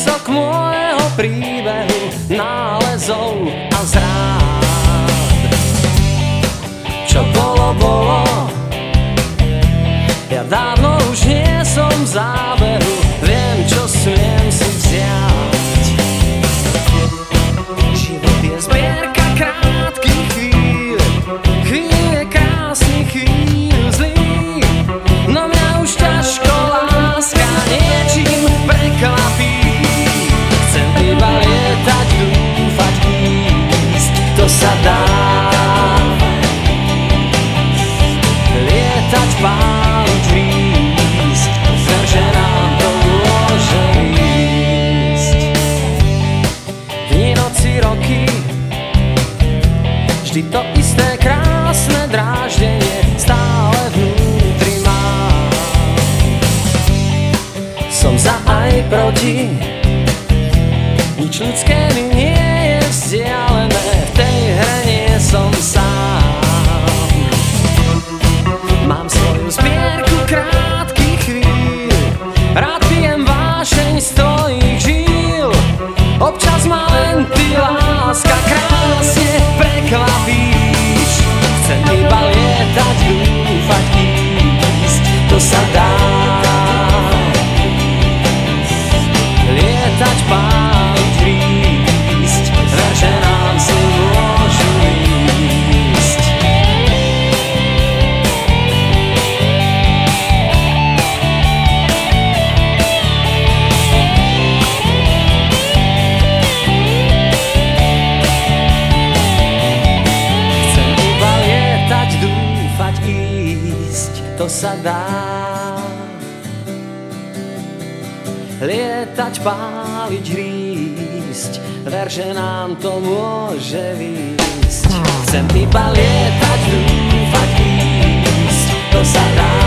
kúsok môjho príbehu, nálezov a zrád. Čo bolo, bolo, ja dávno už nie som v záberu, viem, čo smiem si vziať. Život je zbierka krátkych chvíľ, chvíle krásnych, chvíľ zlých, no mňa už ťažko láska niečím prekvapí. Chcem iba lietať, dúfať, ísť, to sa dá. Lietať, páliť, výsť, ver, že nám to môže výsť. Dni, noci, roky, vždy to isté krásne dráždenie stále vnútri mám. Som za aj proti, nič ľudské mi nie je vzdialené, v tej hre nie som sám. Mám svoju zbierku krátkych chvíľ, rád pijem vášeň z tvojich žíl. Občas ma len ty, láska, krásne prekvapíš. Chcem iba lietať, dúfať, ísť, to sa dá. Lietať, páliť, výsť, ver, že nám si môžu ísť. Chcem iba lietať, dúfať, ísť, to sa dá. Lietať, páliť, hrísť, ver, že nám to môže výsť. Chcem iba lietať, dúfať, ísť, to sa dá.